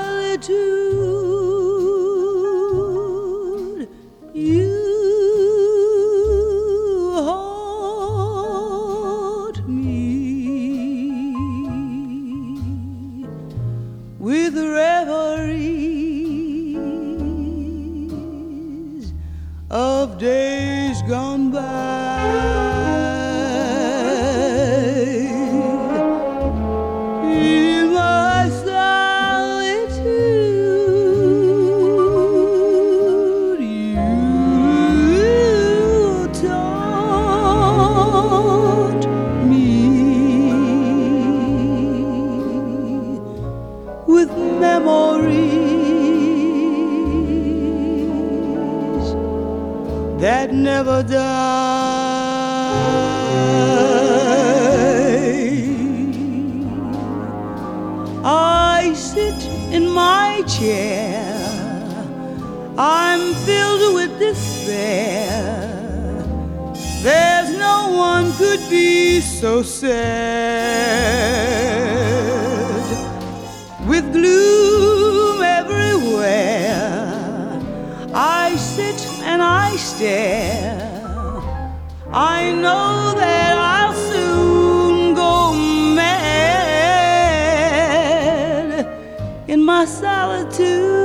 solitude, you haunt me with reveries of days gone by. In my solitude, you taunt me with memories that never die. I sit in my chair, I'm filled with despair. There's no one could be so sad. With gloom everywhere, I sit and I stare. I know that I'll soon go mad in my solitude.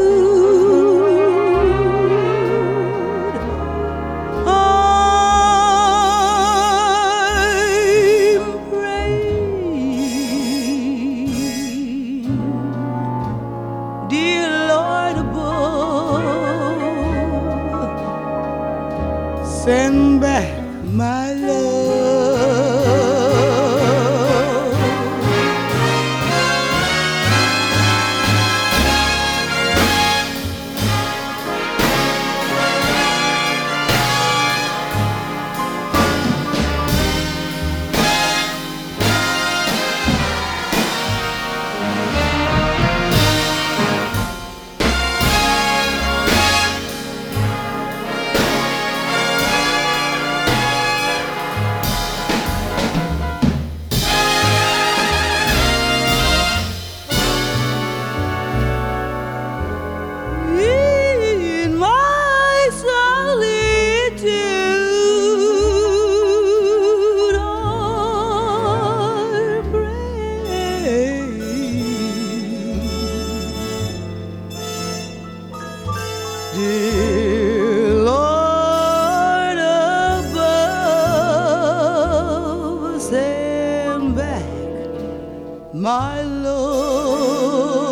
I'm praying, dear Lord above, send back my love. In my solitude, I pray, dear Lord above, send back my love.